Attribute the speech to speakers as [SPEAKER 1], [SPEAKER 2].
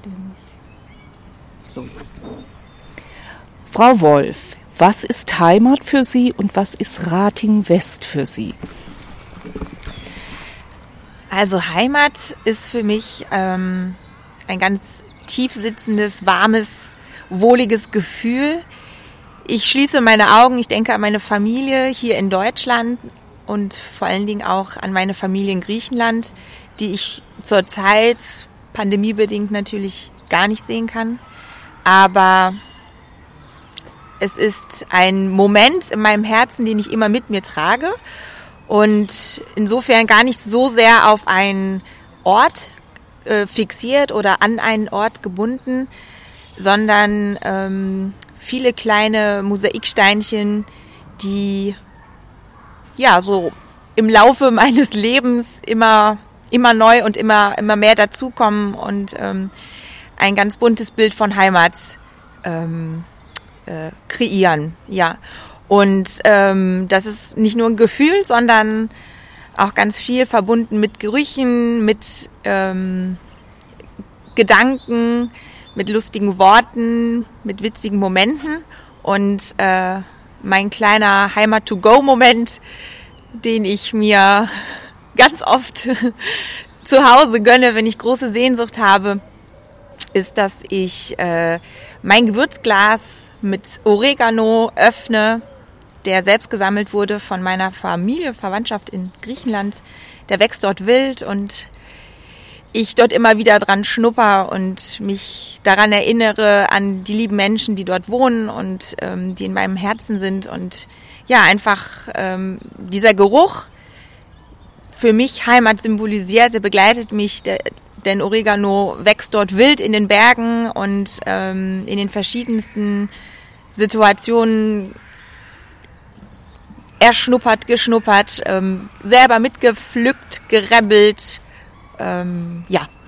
[SPEAKER 1] der nicht? So. Frau Wolf, was ist Heimat für Sie und was ist Rating-West für Sie?
[SPEAKER 2] Also Heimat ist für mich ein ganz tief sitzendes, warmes, wohliges Gefühl. Ich schließe meine Augen, ich denke an meine Familie hier in Deutschland und vor allen Dingen auch an meine Familie in Griechenland, die ich zurzeit pandemiebedingt natürlich gar nicht sehen kann. Aber es ist ein Moment in meinem Herzen, den ich immer mit mir trage und insofern gar nicht so sehr auf einen Ort fixiert oder an einen Ort gebunden, sondern viele kleine Mosaiksteinchen, die ja so im Laufe meines Lebens immer neu und immer mehr dazukommen und ein ganz buntes Bild von Heimat kreieren. Ja. Und das ist nicht nur ein Gefühl, sondern auch ganz viel verbunden mit Gerüchen, mit Gedanken, mit lustigen Worten, mit witzigen Momenten. Und mein kleiner Heimat-to-go-Moment, den ich mir ganz oft zu Hause gönne, wenn ich große Sehnsucht habe, ist, dass ich mein Gewürzglas mit Oregano öffne, der selbst gesammelt wurde von meiner Familie, Verwandtschaft in Griechenland. Der wächst dort wild und ich dort immer wieder dran schnupper und mich daran erinnere an die lieben Menschen, die dort wohnen und die in meinem Herzen sind. Und ja, einfach dieser Geruch für mich Heimat symbolisiert, der begleitet mich, denn Oregano wächst dort wild in den Bergen und in den verschiedensten Situationen erschnuppert, geschnuppert, selber mitgepflückt, gerebbelt, ja,